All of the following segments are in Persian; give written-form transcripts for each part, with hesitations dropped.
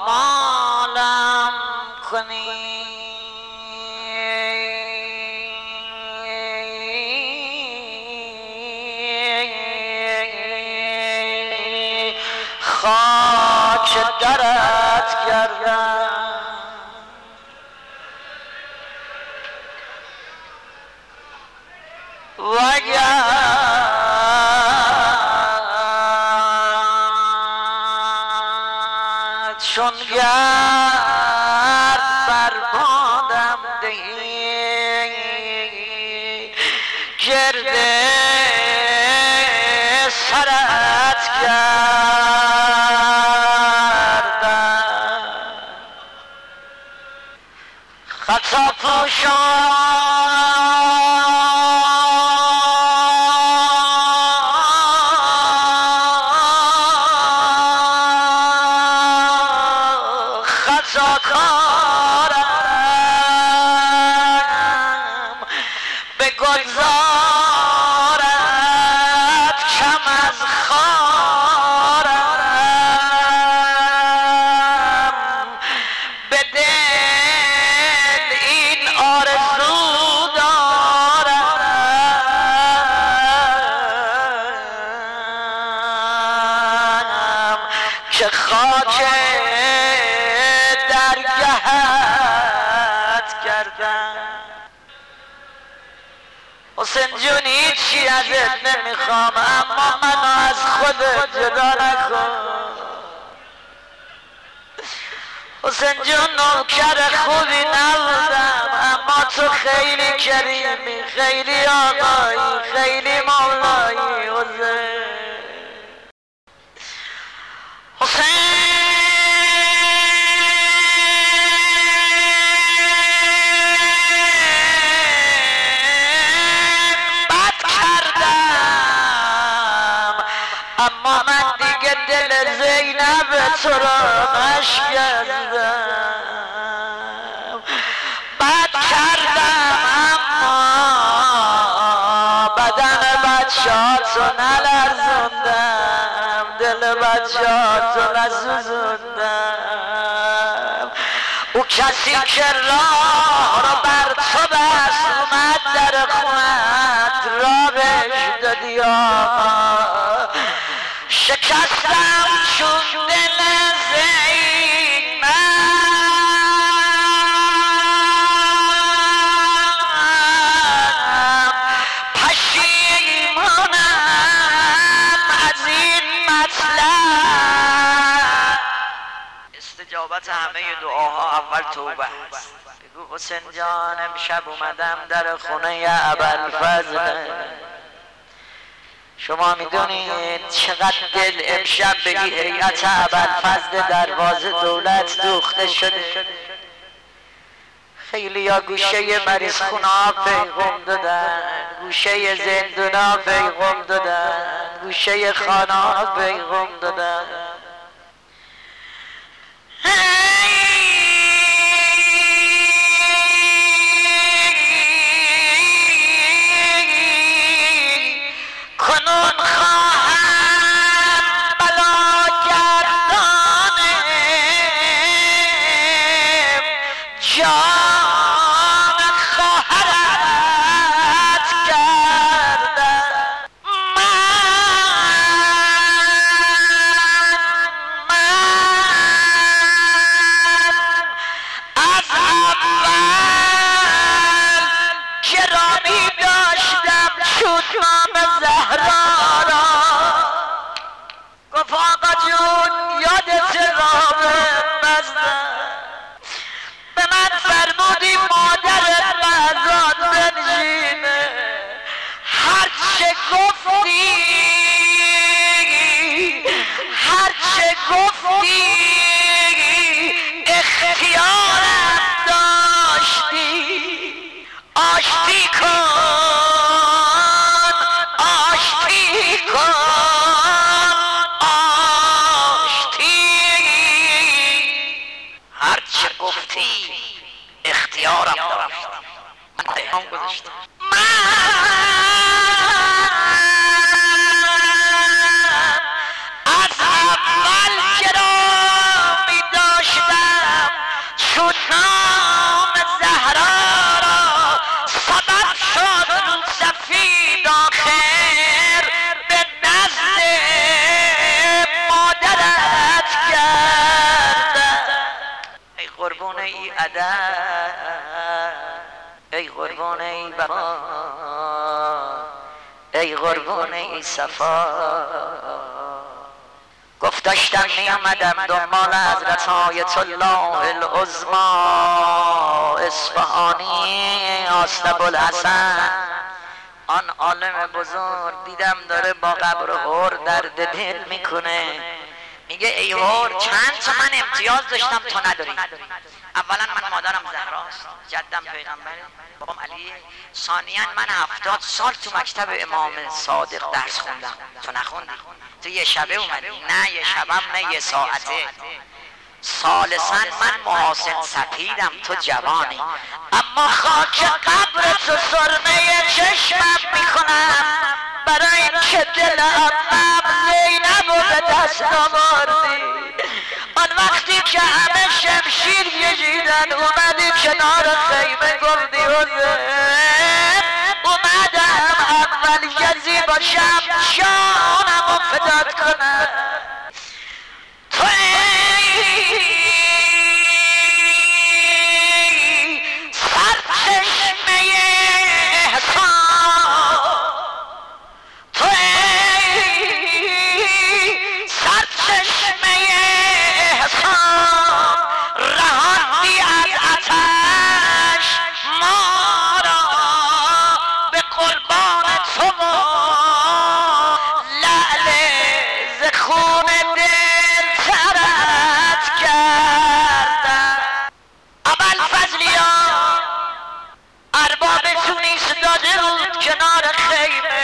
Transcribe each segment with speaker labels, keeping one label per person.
Speaker 1: پامالم کنی خاک درت کردم وگر چون گرد بر بادم دهی گرد سرت کردم خطا خطاکارم به گلزارت کم از خارم به دل این آرزو دارم که خاک درگهت کردم حسین جون هیچی ازت نمیخوام اما منو از خودت جدا نکن حسین جون نوکر خوبی نبودم اما تو خیلی کریمی خیلی آقایی خیلی مولایی حسین اما من دیگه دل زینب تو را نشکستم بد کردم اما بدن بچه‌هاتو نلرزوندم دل بچه‌هاتو نسوزوندم او کسی که راه رو بر تو بست اومد در خونت را بهش دادی آقا شکستم چون دل زینب پشیمانم از این مطلب استجابت همه دعاها اول توبه است بگو حسین جان امشب اومدم در خونه ابوالفضل شما میدونید چقدر دل امشب به هیئت ابوالفضل دروازه دولت دوخته شده خیلی ها گوشه مریض خونه ها پیغام دادن گوشه زندون ها پیغام دادن گوشه خانه ها پیغام دادن کنون خواهم بلاگردان جان خواهرت کردم من از اول گرامی داشتم چون نام زهرا گفت آقا جون یادت راه بستم به من فرمودی مادرت لحظات بنشینه هرچه گفتی اختیارم داشتی آشتی کن هرچه گفتی اختیارم داشتم من گذاشتم از اول گرامی داشتم قربون ای ادب، ای قربون ای بقا، ای قربون ای صفا. گفت داشتم می آمدم دنبال حضرت آیت الله العظما اصفهانی آستابوالحسن، آن عالم بزرگ. دیدم داره با قبر هور درد دل میکنه. میگه ای هور چند تا من امتیاز داشتم تو نداری. اولا من مادرم زهراست، جدم پیغمبره، بابام علیه. ثانیا من 70 سال تو مکتب امام صادق درس خوندم، تو نخوندی. تو یه شبه اومدی؟ نه یه شبم نه یه ساعته. ثالثا من محاسن سپیدم، تو جوانی. اما خاک قبر تو سرمه چشمم میکنم، برای اینکه دل عمم زینب رو به دست آوردی. آن وقتی که همه شمشیر کشیدن اومدی کنار خیمه گفتی حسین اومدم اول کسی باشم جانم رو فدات کنم. تو سرچشمه احسان، تو سرچشمه احسان، رهاندی از آتش ما را به قربان تو لعل ز خون دل ترت کردم. ابوالفضلیا ارباب تونیس داده بود کنار خیمه،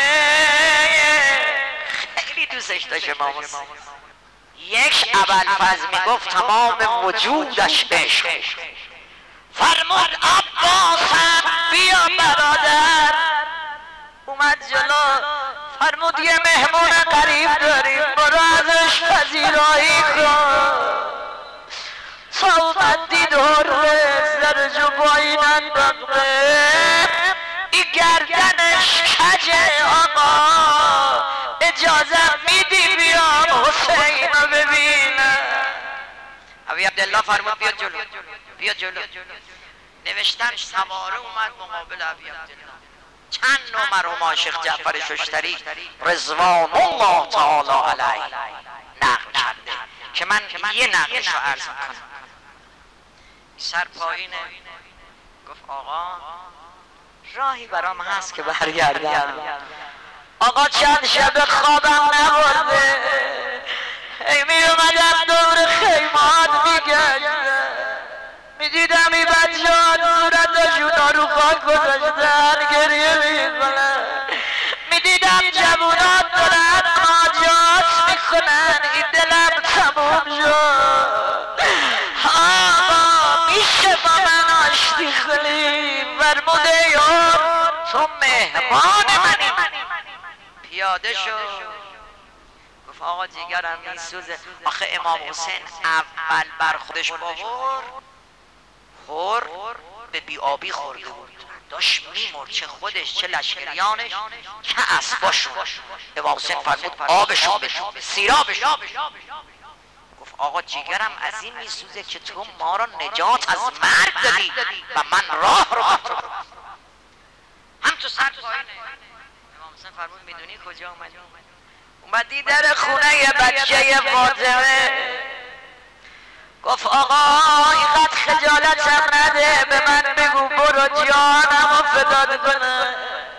Speaker 1: خیلی دوستش داشت امام حسین. یک ابوالفضل میگفت تمام وجودش عشق، فرمود عباسم بیا برادر. اومد جلو فرمود یه مهمون غریب داریم، برو ازش پذیرایی کن. تا اومد دید حره زرج و پایین انداخته، ای گردنش کجه آقا، اجازه میدی بیام حسین رو ببینم. ابی عبدالله فرمود بیا جلو، بیا جلو. نوشتن سواره اومد مقابل ابی عبدالله. چند نوع مرحوم عاشق جعفر ششتری رضوان الله تعالی علیه نقل کرده که من یه نقلش رو عرض کنم. سر پایینه، گفت آقا راهی برام هست که برگردم. آقا چند شب خوابم نبرده، ای می اومدم دور خیمات میگشتم، میدیدم این بچه ها صورتشون رو خاک گذاشتن گریه میکنن، میدیدم جوونات دارن آجات میکنن، این دلم تموم شد. آقا میشه با من آشتی کنی؟ فرموده یار تو مهمان منی. پیاده شد گفت آقا جیگرم میسوزه. آخه امام حسین اول بر خودش خور به بیابی خورده بود، داشت میمرد، چه خودش چه لشکریانش که اسباشون. امام حسین فرمود آبشون بشون، سیرابشون. گفت آقا جیگرم از این میسوزه که تو ما را نجات از مرگ دادی و من راه رو با تو. هم تو سر پایینه. امام حسین فرمود میدونی کجا اومدی؟ اومدی در خونه بچه فاطمه. گفت آقا اینقدر خجالتم نده، به من بگو برو جانم رو فدات کنم.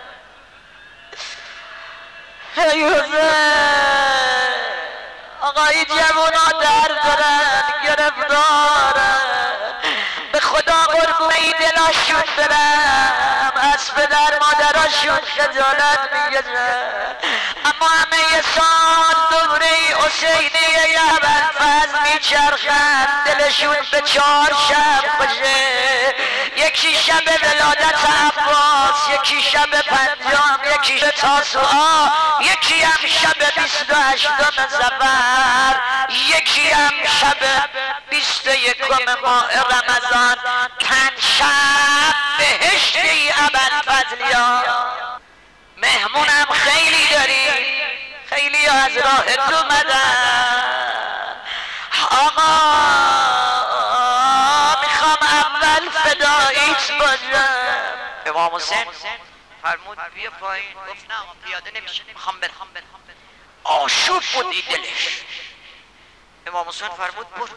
Speaker 1: ای حسین آقا این جوونا درد دارن، گرفتارن، به خدا قربونه ای دلاشون برم، از پدر مادراشون خجالت میگذن. اما همه سال دوره حسینی ابوالفضل میچرخن، دلشون به 4 شب خوشه. یکی شب ولادت عباس، یکی شب 5، یکی شب تاسوعا، یکی هم شب 28 صفر، یکی هم شب 21 ماه رمضان. 5 شب بهشتی ابوالفضلیا. مهمونم خیلی داری، خیلی از راهت اومدن. آقا میخوام نیست کجا. امام حسین فرمود بیا پایین. گفت نه پیاده نمیشه، میخوام برم. آشوب بود این دلش. امام حسین فرمود برو.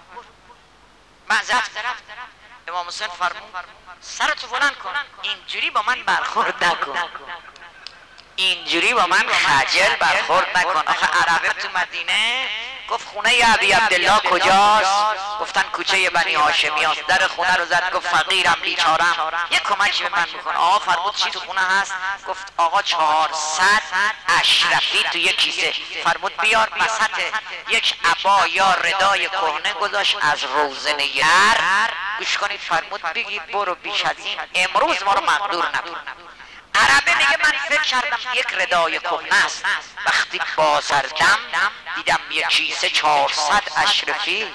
Speaker 1: معذرت. امام حسین فرمود سرتو بلند کن، اینجوری با من برخورد نکن، اینجوری با من خجل برخورد نکن. آخه عربه تو مدینه گفت خونه ابی عبدالله کجاست؟ گفتن کوچه بنی هاشمی است. در خونه رو زد گفت فقیرم بیچارم یه کمکی به من بکن. آقا فرمود چی تو خونه هست؟ گفت آقا 400 اشرفی تو یک کیسه. فرمود بیار وسط یک عبا یا ردای کهنه گذاشت از روزنه یار. گوش کنید فرمود بگید برو، بیش از این امروز ما رو مقدور نکن. عربه میگه من فکر کردم یک ردای کهنه است، وقتی بازردم دیدم یک کیسه 400 اشرفی.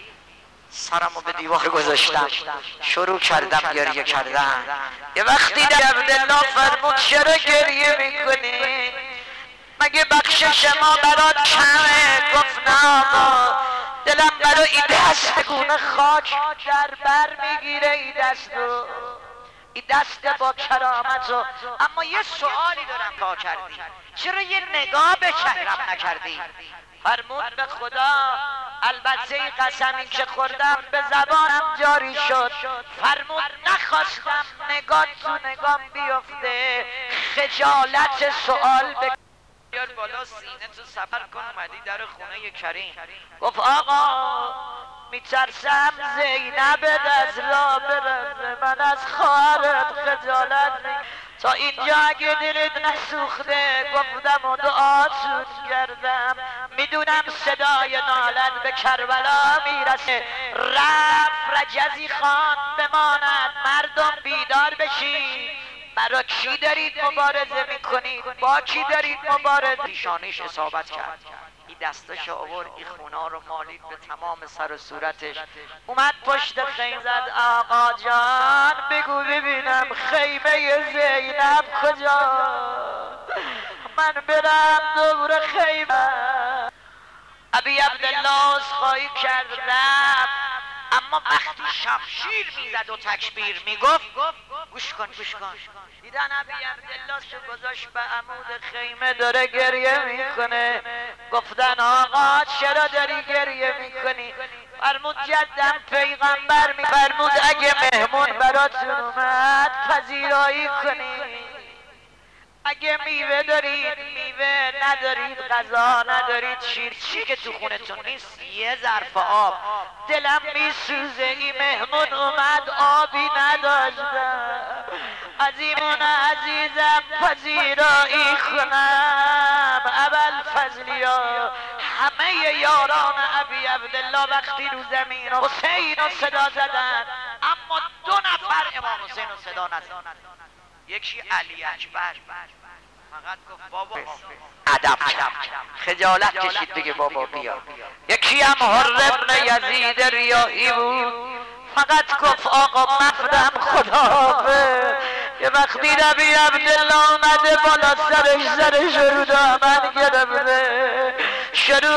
Speaker 1: سرمو به دیوار گذاشتم، شروع کردم گریه کردن. یه وقتی عبدالله فرمود چرا گریه میکنی؟ مگه بخشش ما برات کمه؟ گفت نه آقا، دلم برای این دست گونه خاک در بر میگیره. این دستو، این دست با کرامتو. اما یه سوالی دارم، تا کردی چرا یه نگاه به چهرم نکردی؟ فرمود به خدا البته این قسمی که خوردم به زبانم جاری شد. فرمود نخواستم نگاه تو نگام بیفته، خجالت سوال به بیار بالا سینه تو سفر کن. اومدی در خونه کریم. گفت آقا میترسم زینب از را برد، من از خواهرت خجالت تا اینجا اگه دلت نسوخته گفتم و دعاتون کردم. میدونم صدای نالت به کربلا میرسه. رفت رجزی خان بماند، مردم بیدار بشین. برا کی دارید مبارزه میکنید؟ با کی دارید مبارزه؟ پیشانیش اصابت کرد، این دستش آورد، این خونا رو مالید به تمام سر و صورتش. اومد پشت خیمه زد آقا جان بگو ببینم خیمه زینب کجا؟ من برم دور خیمه. ابی عبدالله عذرخواهی کرد رفت. اما وقتی شمشیر میزد و تکبیر میگفت، گوش کن دیدن ابی عبدالله شو گذاشت به عمود خیمه داره گریه میکنه. گفتن آقا چرا داری گریه میکنی؟ فرمود جدم پیغمبر فرمود اگه مهمون براتون اومد پذیرایی کنی. اگه میوه دارید میوه، ندارید غذا، ندارید شیر، چی که تو خونتون نیست یه ظرف آب. دلم میسوزه این مهمون اومد آبی نداشتم. عزیمون عزیزم پذیرایی کنم. اول فضلیا همه یاران ابی عبدالله وقتی رو زمین حسین رو صدا زدن، اما 2 نفر امام حسین رو صدا نزدن. یکی علی اکبر فقط گفت بابا ادب خجالت کشید بگه بابا بیا. یکی هم حر ابن یزید ریاحی بود، فقط گفت آقا مفدم خداحافظ. یه وقتی ابی عبدالله آمده بالا سرش رو دامن گرفته، شروع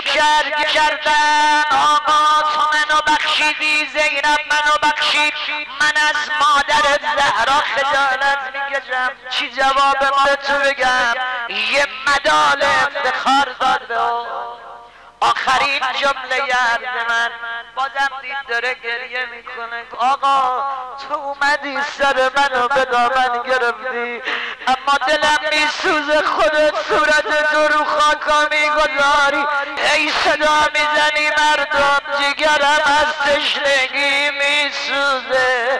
Speaker 1: کردن آقا تو منو بخشیدی، زینب منو بخشید، من از مادر زهرا خجالت میکشم. چی جواب ما تو بگم؟ یه مدال افتخار داد به آخرین جمله یاد من. بازم دید داره گریه میکنه. آقا تو اومدی سر منو به دامن گرفتی، اما دلم میسوزه خودت صورت تو رو خاکا میگذاری. ای صدا میزنی مردم جگرم از تشنگی میسوزه.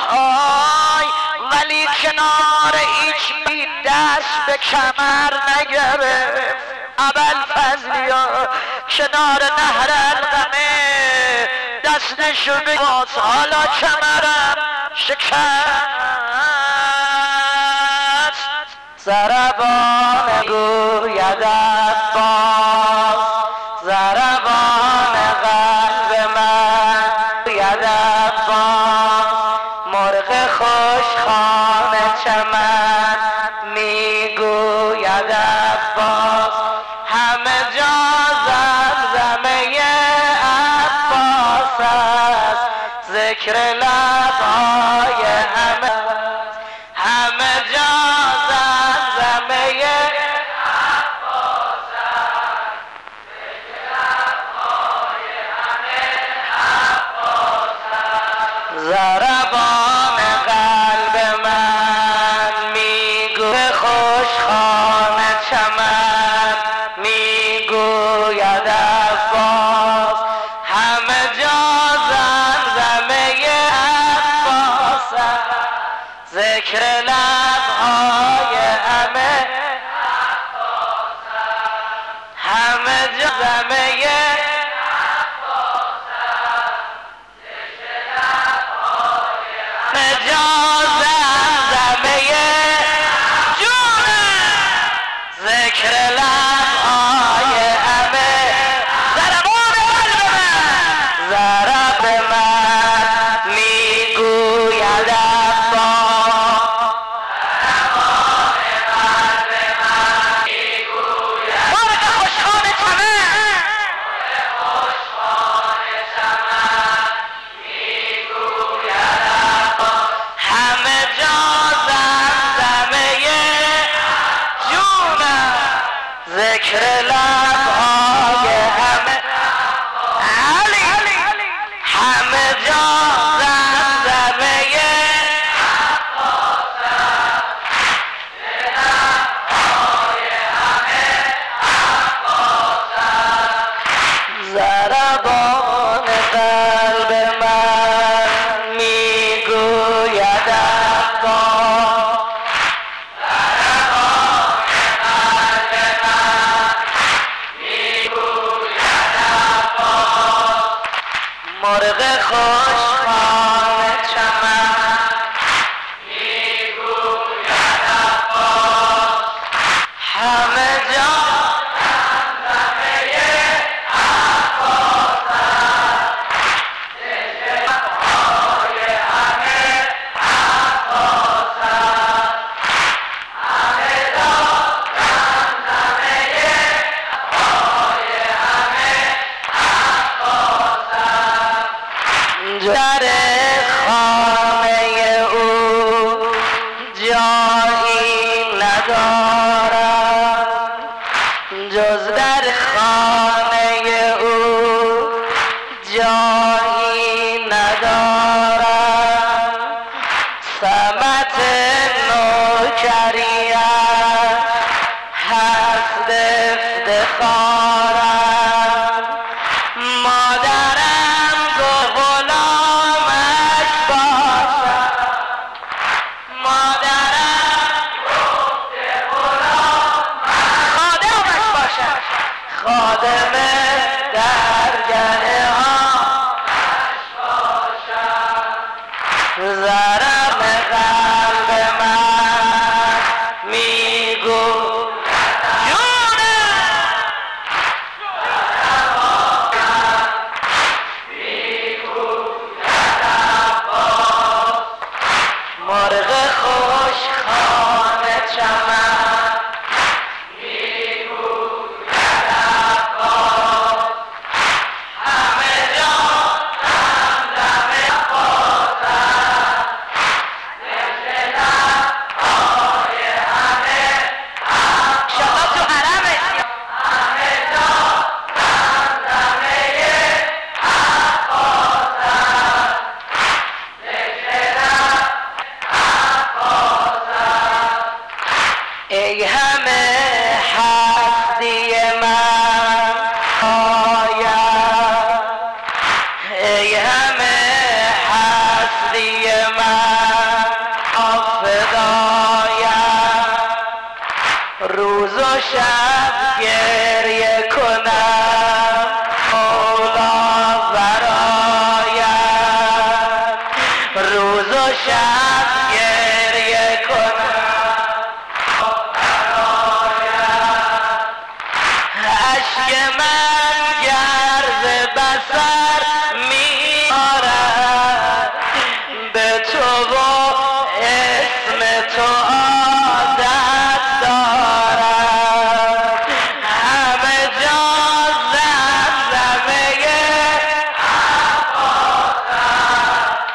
Speaker 1: آی ولی کنار هیچ بی دست به کمر نگرفت. اول فضلیا کنار نهر القمه دستشو بگاز، حالا کمرم شکست. ضربان گوید عباس، ضربان قلب من گوید عباس. مرغ خوشخوان چمن میگوید عباس، همه جا زمزمه عباس است. ذکر لبهای همه جا زمزمه ضربان قلب من میگو خوشخوان چمن میگوید عباس همه جا زمزمه عباس ذکر لبهای همه جا زمزمه ذکر لبهای همه ضربان قلب من ضرب من میگوید عباس مرغ خوشخوان چمن همه جا ذکر لبهای همه علی همه جا زمزمه ضربان قلب من میگوید عباس مرغ خوشخوان چمن میگوید عباس همه جا زمزمه عباس لبهای همه عباس همه جا زمزمه لبهای همه در خانه او جایی ندارد جز در خانه او جایی ندارد سمت نوکریت هست افتخارم مادرم غلامش باشد مادرم خادمش باشد خادم درگه هاش باشد ضرب قلب من میگو مرغ خوشخوان چمن میگوید عباس همه جا زمزمه عباس ذکر لبهای همه شباب تو حرمه همه جا زمزمه عباس ای همه هستی من آید ای همه هستی من آفداید روز و شب گریه کنم مولا براید روز و شب گریه کنم اشک من گرد بسر میارد به تو و اسم تو عادت دارد همه جا زمزمه عباس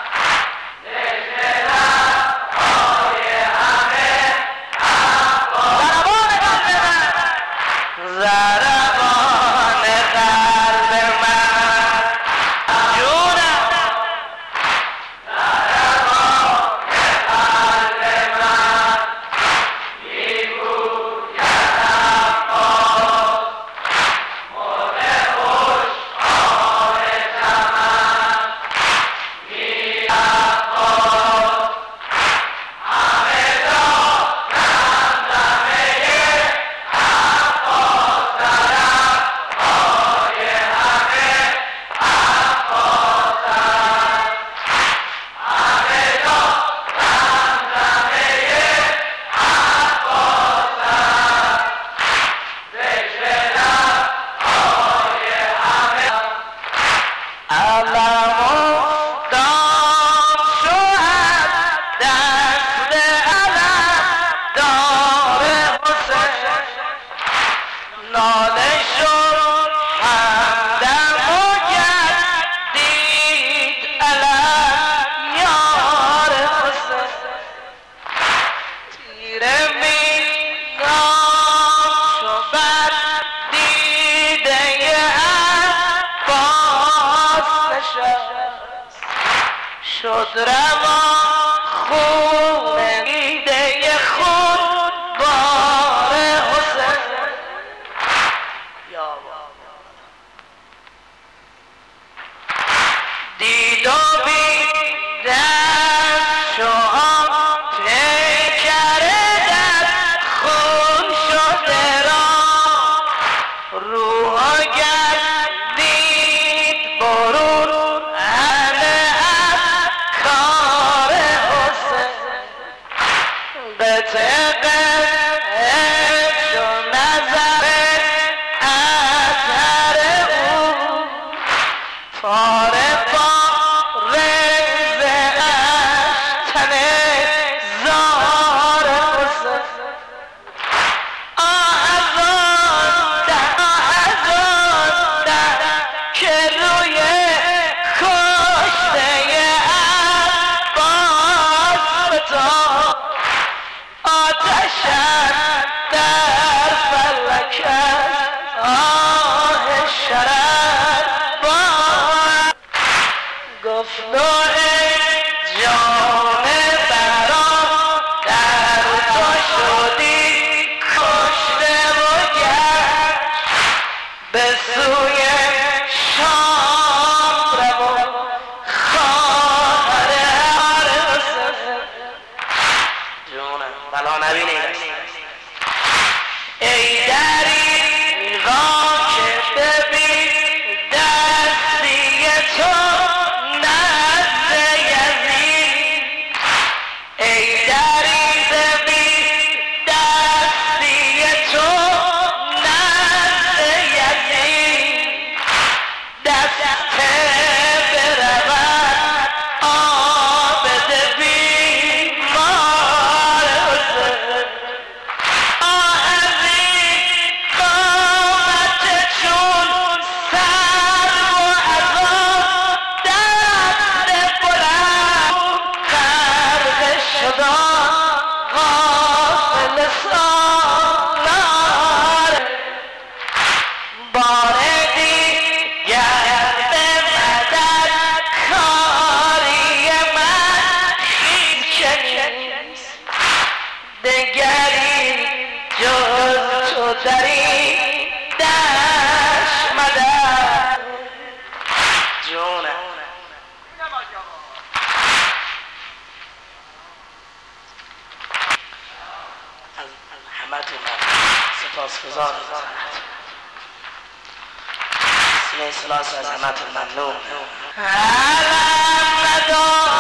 Speaker 1: شد روان خون دیده خود بار حسین دید و بیدن شام پیکره در خون شده را روح گردید برون همه از کار حسین قطعه شو نظر اثر او پاره سپاسگزارم سلام از همتون ممنون.